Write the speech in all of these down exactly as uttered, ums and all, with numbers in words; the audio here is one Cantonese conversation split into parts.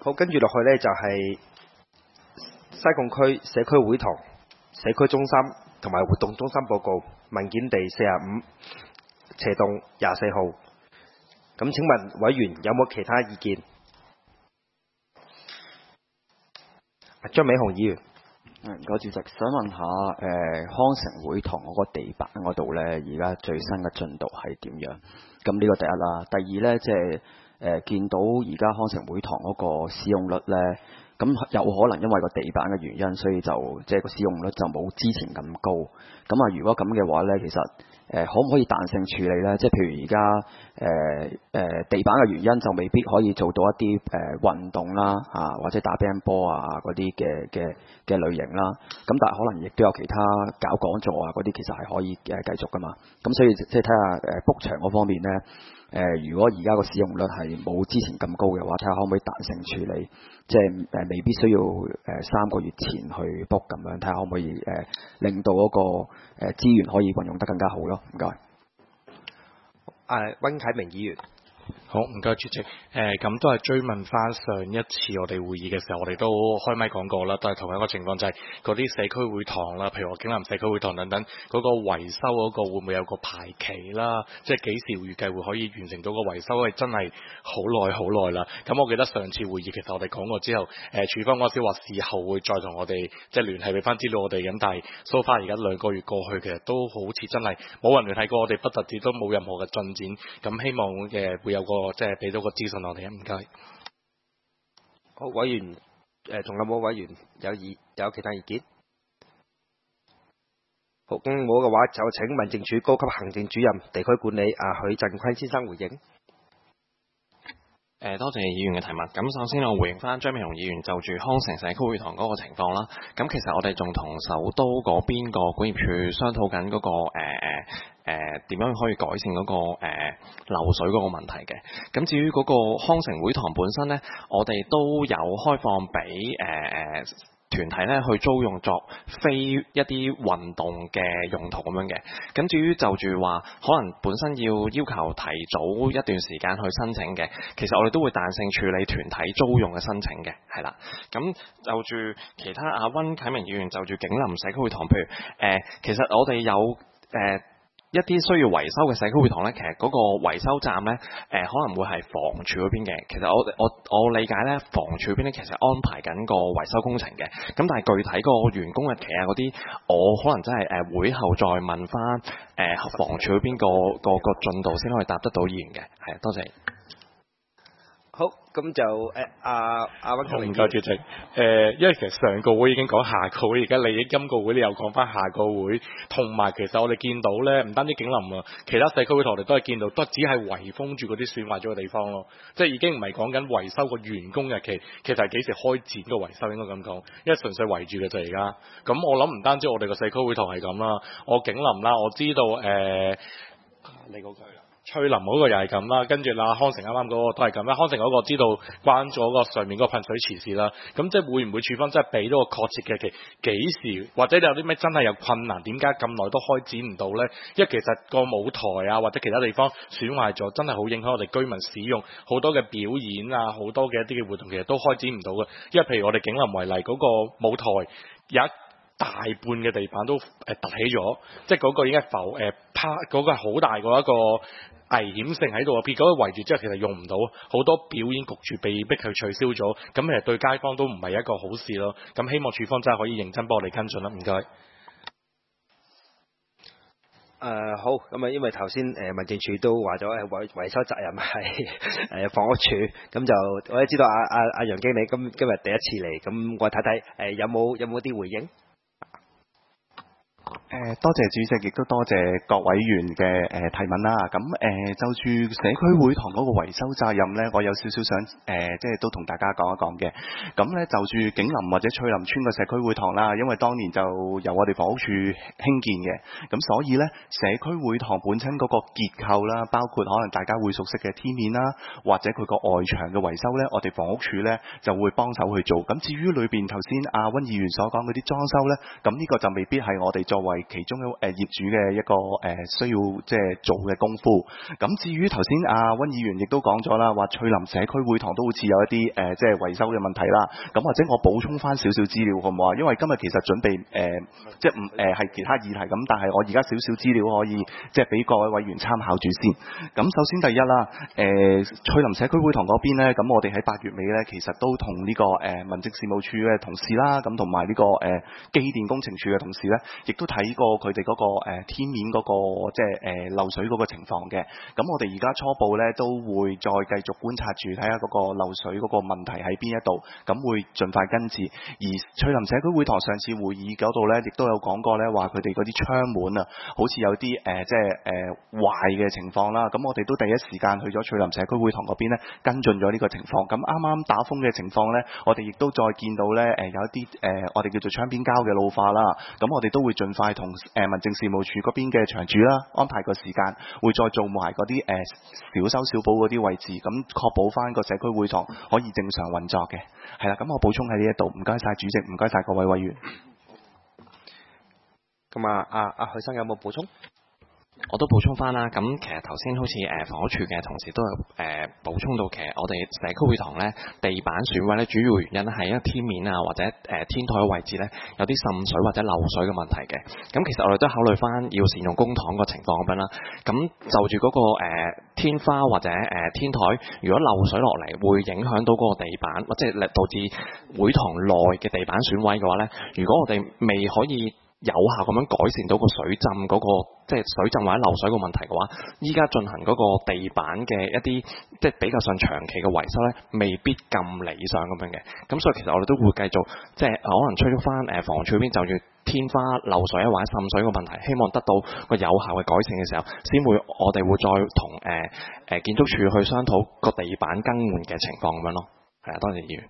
好，跟住落去呢，就係西貢區社區會堂、社區中心同埋活動中心報告文件第四十五斜洞廿四號。咁請問委員有冇其他意見？張美雄議員。 唔該，主席，想問下誒、呃、康城會堂嗰個地板嗰度咧，而家最新嘅進度係點樣？咁呢個第一啦。第二咧，即係誒見到而家康城會堂嗰個使用率咧，咁有可能因為個地板嘅原因，所以就即係個使用率就冇之前咁高。咁啊，如果咁嘅話咧，其實誒、呃、可唔可以彈性處理咧？即係譬如而家誒誒地板嘅原因就未必可以做到一啲誒、呃、運動啦啊，或者打乒乓波啊嗰啲嘅嘅嘅類型啦。咁但係可能亦都有其他搞講座啊嗰啲，其實係可以誒繼續噶嘛。咁所以即係睇下誒 book 場嗰方面咧。誒、呃，如果而家個使用率係冇之前咁高嘅話，睇下可唔可以彈性處理，即係誒、呃、未必需要誒、呃、三個月前去 book 咁樣，睇下可唔可以誒、呃、令到嗰、那個誒、呃、資源可以運用得更加好咯。唔該。 誒，溫啟明議員。 好，唔該主席。誒、呃，咁都係追問翻上一次我哋會議嘅時候，我哋都開咪講過啦，都係同一個情況，就係嗰啲社區會堂啦，譬如話景林社區會堂等等，嗰、那個維修嗰個會唔會有個排期啦？即係幾時預計會可以完成到個維修？係真係好耐好耐啦。咁我記得上次會議其實我哋講過之後，誒、呃、處方嗰時話事後會再同我哋即係聯繫俾翻資料我哋咁，但係 so far 而家兩個月過去，其實都好似真係冇人聯繫過我哋，不特止都冇任何嘅進展。咁希望嘅會有個即係俾到個資訊我哋，唔該。 好，委員誒，仲、呃、有冇委員有意有其他意見？好，咁冇嘅話就請民政處高級行政主任地區管理啊許振坤先生回應。 誒，多謝議員嘅提問。咁首先我回應翻張美雄議員就住康城社區會堂嗰個情況啦。咁其實我哋仲同首都嗰邊個管業處商討緊嗰個誒誒點樣可以改善嗰、那個誒、呃、漏水嗰個問題嘅。咁至於嗰個康城會堂本身呢，我哋都有開放俾誒誒。呃團體咧去租用作非一啲運動嘅用途咁樣嘅。咁至於就住話可能本身要要求提早一段時間去申請嘅，其實我哋都會彈性處理團體租用嘅申請嘅，係啦。咁就住其他阿溫啟明議員就住景林社區會堂，譬如誒、呃，其實我哋有誒。呃一啲需要維修嘅社區會堂呢，其實嗰個維修站呢，誒、呃、可能會係房署嗰邊嘅。其實我我我理解呢，房署嗰邊呢，其實安排緊個維修工程嘅。咁但係具體個完工日期啊嗰啲，我可能真係誒、呃、會後再問翻誒、呃、房署嗰邊個個個進度先可以答得到議員嘅。係，多謝。 好，咁就誒阿阿溫啟明。 唔該主席。誒、呃，因為其實上個會已經講下個會，而家利益今個會你又講翻下個會，同埋其實我哋見到咧，唔單止景林啊，其他社區會堂我哋都係見到，都只係圍封住嗰啲損壞咗嘅地方咯，即係已經唔係講緊維修個完工日期，其實係幾時開展個維修應該咁講，因為純粹圍住嘅就而家。咁我諗唔單止我哋個社區會堂係咁啦，我景林啦，我知道誒、呃，你嗰句啦。翠林嗰個又係咁啦，跟住啦康城啱啱嗰個都係咁啦。康城嗰個知道關咗個上面嗰個噴水池事啦，咁即係會唔會處方真係俾到個確切嘅期幾時，或者你有啲咩真係有困難，點解咁耐都開展唔到呢？因為其實個舞台啊或者其他地方損壞咗，真係好影響我哋居民使用，好多嘅表演啊，好多嘅一啲嘅活動其實都開展唔到嘅。因為譬如我哋景林為例，嗰、那個舞台有一大半嘅地板都誒凸起咗，即係嗰個已經係浮誒趴，嗰、呃那個係好大個一個危險性喺度啊！結果圍住之後其實用唔到，好多表演焗住被逼去取消咗，咁其實對街坊都唔係一個好事咯。咁希望處方真係可以認真幫我哋跟進啦，唔該。誒、 呃、好，咁啊，因為頭先誒民政處都話咗誒維維修責任係誒房屋署，咁就我都知道阿阿阿楊經理今今日第一次嚟，咁我睇睇誒有冇有冇啲回應。 誒、呃，多謝主席，亦都多謝各委員嘅誒、呃、提問啦。咁誒、呃，就住社區會堂嗰個維修責任呢，我有少少想誒、呃，即係都同大家講一講嘅。咁呢，就住景林或者翠林村嘅社區會堂啦，因為當年就由我哋房屋處興建嘅，咁所以呢，社區會堂本身嗰個結構啦，包括可能大家會熟悉嘅天面啦，或者佢個外牆嘅維修呢，我哋房屋處呢就會幫手去做。咁至於裏邊頭先阿溫議員所講嗰啲裝修呢，咁呢個就未必係我哋作為其中誒業主嘅一個誒需要即係做嘅功夫。咁至於頭先阿溫議員亦都講咗啦，話翠林社區會堂都好似有一啲誒即係維修嘅問題啦。咁或者我補充翻少少資料好唔好啊？因為今日其實準備誒即係唔誒係其他議題咁，但係我而家少少資料可以即係俾各位委員參考住先。咁首先第一啦，誒翠林社區會堂嗰邊咧，咁我哋喺八月尾咧，其實都同呢個誒民政事務處嘅同事啦，咁同埋呢個誒機電工程處嘅同事咧，亦都睇過佢哋嗰個誒天面嗰個即係誒漏水嗰個情況嘅。咁我哋而家初步咧都會再繼續觀察住，睇下嗰個漏水嗰個問題喺邊一度，咁會盡快根治。而翠林社區會堂上次會議嗰度咧，亦都有講過咧，話佢哋嗰啲窗門啊，好似有啲誒、呃、即係誒壞嘅情況啦。咁我哋都第一時間去咗翠林社區會堂嗰邊咧，跟進咗呢個情況。咁啱啱打風嘅情況咧，我哋亦都再見到咧誒、呃、有一啲誒、呃、我哋叫做窗邊膠嘅老化啦。咁我哋都會盡快同誒民政事務處嗰邊嘅場主啦，安排個時間，會再做埋嗰啲誒小修小補嗰啲位置，咁確保翻個社區會堂可以正常運作嘅。係啦，咁我補充喺呢一度，唔該晒主席，唔該晒各位委員。 咁啊，阿阿許生有冇補充？ 我都補充翻啦，咁其實頭先好似誒房屋署嘅同事都有誒補充到，其實我哋社區會堂咧地板損毀咧，主要原因係因為天面啊或者誒天台嘅位置咧有啲滲水或者漏水嘅問題嘅。咁其實我哋都考慮翻要善用公帑個情況咁樣啦。咁就住嗰個誒天花或者誒天台，如果漏水落嚟會影響到嗰個地板，或者導致會堂內嘅地板損毀嘅話咧，如果我哋未可以有效咁樣改善到個水浸嗰、那個即係水浸或者漏水個問題嘅話，依家進行嗰個地板嘅一啲即係比較上長期嘅維修咧，未必咁理想咁樣嘅。咁所以其實我哋都會繼續即係可能催促翻誒房署邊就住天花漏水或者滲水個問題，希望得到個有效嘅改善嘅時候，先會我哋會再同誒誒建築署去商討個地板更換嘅情況咁樣咯。係啊，多謝議員。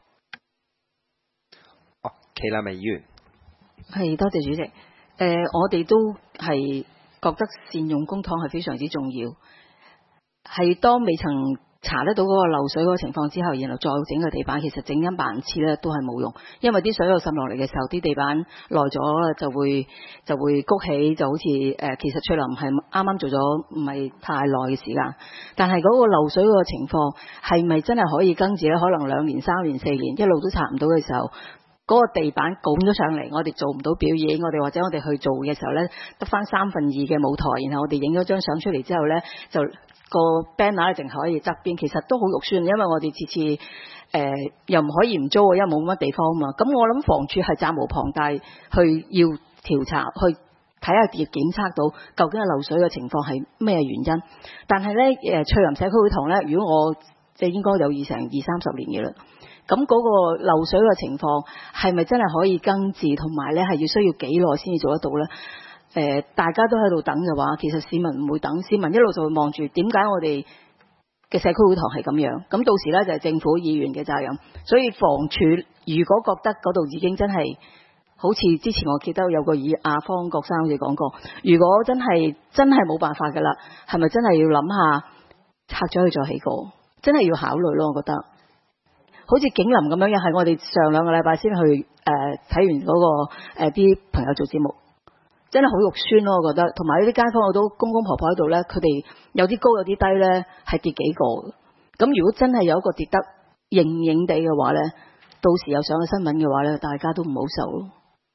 哦，祁立明議員。 係，多謝主席。誒、呃，我哋都係覺得善用公帑係非常之重要。係當未曾查得到嗰個漏水嗰個情況之後，然後再整個地板，其實整一萬次咧都係冇用，因為啲水又滲落嚟嘅時候，啲地板耐咗就會就會谷起，就好似誒、呃，其實翠林係啱啱做咗唔係太耐嘅時間，但係嗰個漏水嗰個情況係咪真係可以根治咧？可能兩年、三年、四年一路都查唔到嘅時候。嗰、那個地板拱咗上嚟，我哋做唔到表演，我哋或者我哋去做嘅時候呢，得翻三分二嘅舞台，然後我哋影咗張相出嚟之後呢，就個 banner 淨係可以側邊，其實都好肉酸，因為我哋次次誒、呃、又唔可以唔租，因為冇乜地方啊嘛。咁我諗房署係責無旁貸去要調查，去睇下檢檢測到究竟係漏水嘅情況係咩原因。但係呢，誒翠林社區會堂呢，如果我即係應該有二成二三十年嘅啦。咁嗰個漏水嘅情況係咪真係可以根治，同埋咧係要需要幾耐先至做得到咧？誒、呃，大家都喺度等嘅話，其實市民唔會等，市民一路就會望住點解我哋嘅社區會堂係咁樣。咁到時咧就係、是、政府議員嘅責任。所以房署如果覺得嗰度已經真係好似之前我記得有個議阿方國生好似講過，如果真係真係冇辦法㗎啦，係咪真係要諗下拆咗佢再起過？真係要考慮咯，我覺得。好似景林咁樣，又係我哋上兩個禮拜先去誒睇、呃、完嗰、那個啲、呃、朋友做節目，真係好肉酸咯，我覺得。同埋呢啲街坊我都公公婆婆喺度咧，佢哋有啲高有啲低咧，係跌幾個。咁如果真係有一個跌得硬硬地嘅話咧，到時有上咗新聞嘅話咧，大家都唔好受咯。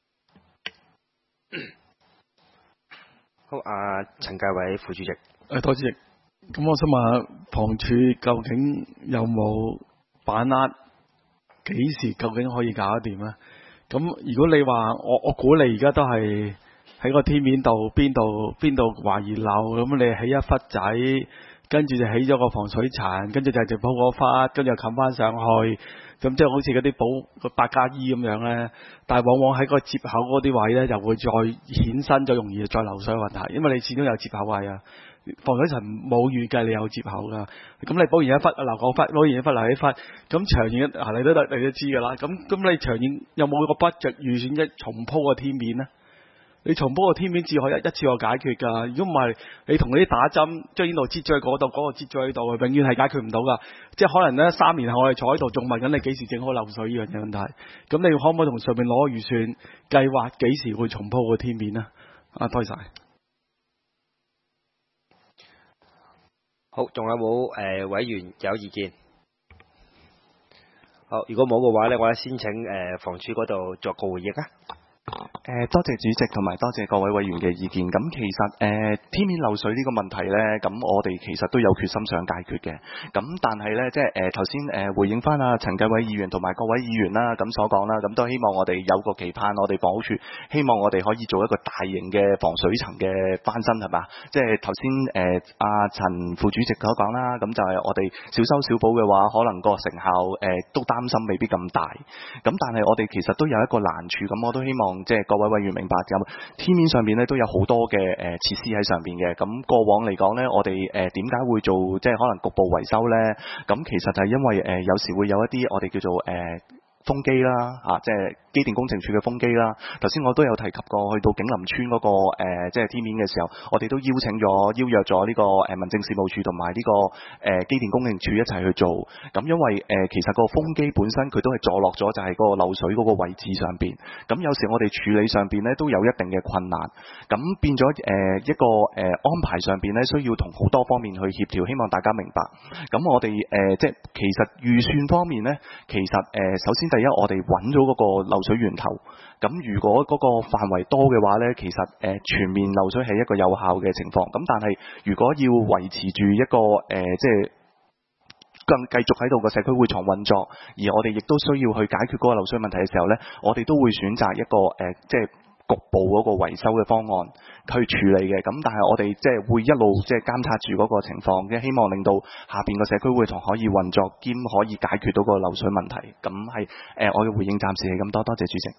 好，阿、呃、陳繼偉副主席。 誒，多謝主席。咁我想問下房署究竟有冇把握幾時究竟可以搞得掂咧？咁如果你話我我估你而家都係喺個天面度邊度邊度懷疑漏，咁你起一忽仔，跟住就起咗個防水層，跟住就直鋪嗰忽，跟住又冚翻上去，咁即係好似嗰啲保個八加衣咁樣咧。但係往往喺個接口嗰啲位咧，就會再衍生咗，容易再漏水問題，因為你始終有接口位啊。防水層冇預計你有接口噶，咁你補完一忽，留個忽，補完一忽留一忽，咁長遠啊，你都你都知噶啦。咁咁你長遠有冇個 budget 預算一重鋪個天面呢？你重鋪個天面只可以一一次過解決噶。如果唔係，你同嗰啲打針將呢度擠咗去嗰度，嗰、嗰個擠咗喺度，永遠係解決唔到噶。即係可能呢三年後我哋坐喺度仲問緊你幾時整好漏水呢樣嘢問題。咁你可唔可以同上面攞預算計劃幾時會重鋪個天面呢？ 啊，多謝晒。 好，仲有冇誒、呃、委員有意見？好，如果冇嘅話咧，我哋先請誒、呃、房署嗰度作個回應啊。 誒、呃、多謝主席同埋多謝各位委員嘅意見。咁其實誒、呃、天面漏水呢個問題呢，咁我哋其實都有決心想解決嘅。咁但係呢，即係誒頭先誒回應翻阿陳繼偉議員同埋各位議員啦，咁所講啦，咁都希望我哋有個期盼，我哋房屋署希望我哋可以做一個大型嘅防水層嘅翻新係嘛？即係頭先誒阿陳副主席所講啦，咁就係我哋小修小補嘅話，可能個成效誒、呃、都擔心未必咁大。咁但係我哋其實都有一個難處，咁我都希望即係各位委員明白，咁天面上邊咧都有好多嘅誒設施喺上邊嘅。咁過往嚟講咧，我哋誒點解會做即係可能局部維修咧？咁其實就係因為誒、呃、有時會有一啲我哋叫做誒、呃、風機啦，嚇、啊，即係機電工程署嘅風機啦。頭先我都有提及過，去到景林村嗰、那個、呃、即係天面嘅時候，我哋都邀請咗、邀約咗呢個誒民政事務處同埋呢個誒機電工程署一齊去做。咁因為誒、呃、其實個風機本身佢都係坐落咗就係嗰個漏水嗰個位置上邊。咁有時我哋處理上邊咧都有一定嘅困難。咁變咗誒、呃、一個誒、呃、安排上邊咧，需要同好多方面去協調，希望大家明白。咁我哋誒、呃、即係其實預算方面咧，其實誒、呃、首先第一我哋揾咗嗰個漏水源頭。咁如果嗰個範圍多嘅話咧，其實誒、呃、全面漏水係一個有效嘅情況。咁但係如果要維持住一個誒、呃、即係更繼續喺度個社區會堂運作，而我哋亦都需要去解決嗰個漏水問題嘅時候咧，我哋都會選擇一個誒、呃、即係局部嗰個維修嘅方案去處理嘅。咁但係我哋即係會一路即係監察住嗰個情況，嘅希望令到下邊個社區會堂可以運作兼可以解決到個漏水問題。咁係誒我嘅回應暫時係咁多，多謝主席。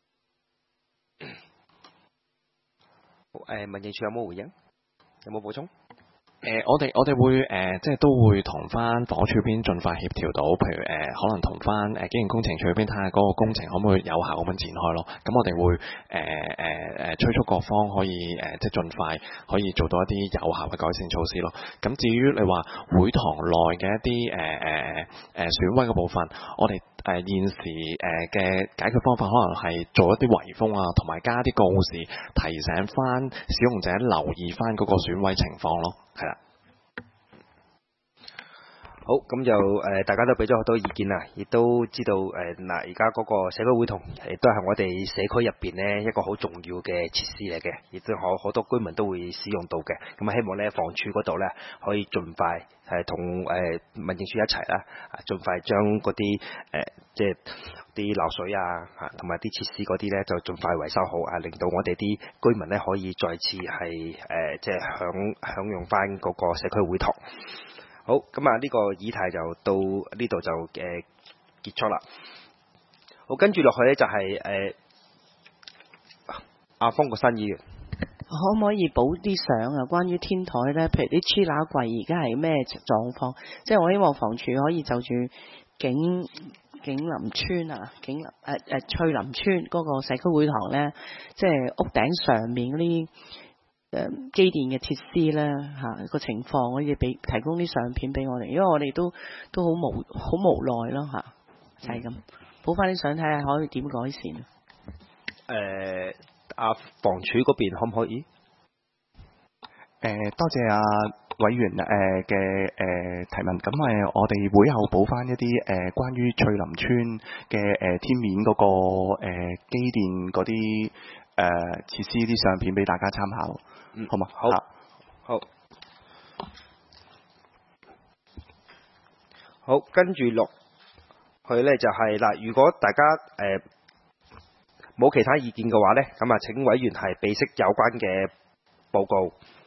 誒，民政處有冇回應？有冇補充？ 誒、呃，我哋我哋會誒、呃，即係都會同翻房署邊盡快協調到，譬如誒、呃，可能同翻誒機電工程署邊睇下嗰個工程可唔可以有效咁樣展開咯。咁我哋會誒誒誒催促各方可以誒、呃，即係盡快可以做到一啲有效嘅改善措施咯。咁至於你話會堂內嘅一啲誒誒誒損毀嘅部分，我哋誒、呃、現時誒嘅解決方法可能係做一啲圍封啊，同埋加啲告示，提醒翻使用者留意翻嗰個損毀情況咯。係啦， 好，咁就誒、呃，大家都俾咗好多意見啦，亦都知道誒嗱，而家嗰個社區會堂亦都係我哋社區入邊呢一個好重要嘅設施嚟嘅，亦都好好多居民都會使用到嘅。咁啊，希望咧房署嗰度咧可以盡快係同誒民政處一齊啦，啊，盡快將嗰啲誒即係啲漏水啊，嚇同埋啲設施嗰啲咧就盡快維修好啊，令到我哋啲居民咧可以再次係誒、呃、即係享享用翻嗰個社區會堂。好，咁啊呢個議題就到呢度就誒、呃、結束啦。好，跟住落去咧就係誒阿方國珊議員， 可唔可以補啲相啊？關於天台咧，譬如啲黐乸櫃而家係咩狀況？即係我希望房署可以就住景景林村啊，景林誒誒翠林村嗰個社區會堂咧，即係屋頂上面嗰啲誒機電嘅設施咧嚇個情況，可以俾提供啲相片俾我哋，因為我哋都都好無好無奈咯嚇，就係、是、咁補翻啲相睇下可以點改善。誒、 呃，阿房署嗰邊可唔可以？ 誒、呃，多謝阿、啊、委員誒嘅誒提問。咁誒，我哋會後補翻一啲誒、呃、關於翠林村嘅誒、呃、天面嗰、那個誒、呃、機電嗰啲誒設施啲相片俾大家參考。嗯，好嘛？ 好，好，好，跟住落去咧就係、是、嗱，如果大家誒冇、呃、其他意見嘅話咧，咁啊請委員係備悉有關嘅報告。